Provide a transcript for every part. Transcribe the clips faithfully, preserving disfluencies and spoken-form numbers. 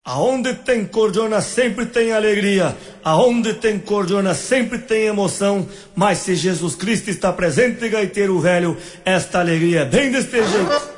Aonde tem cordiona sempre tem alegria, aonde tem cordiona sempre tem emoção, mas se Jesus Cristo está presente, gaiteiro velho, esta alegria é bem deste jeito.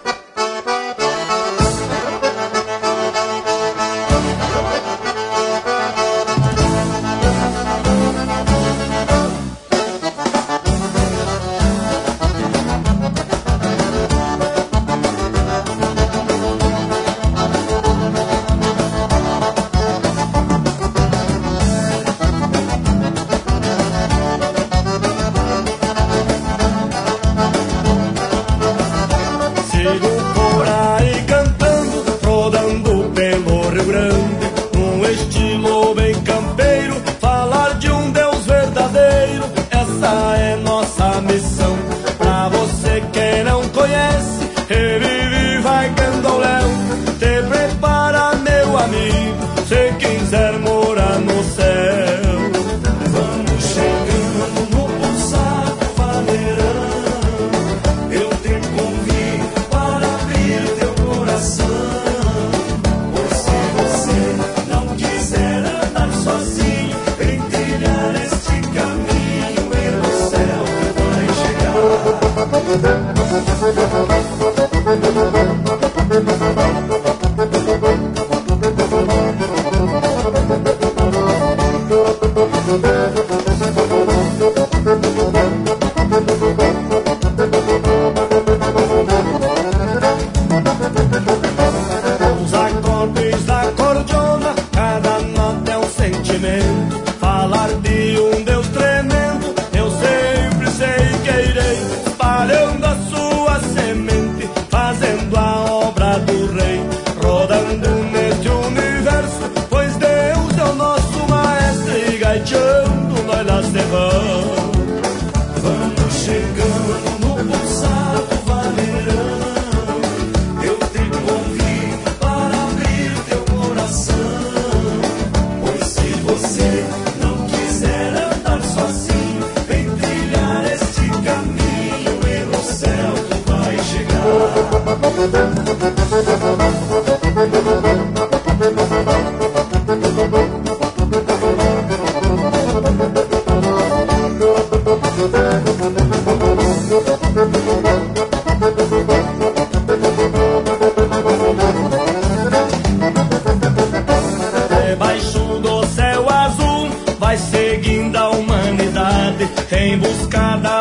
Debaixo do céu azul vai seguindo a humanidade em busca da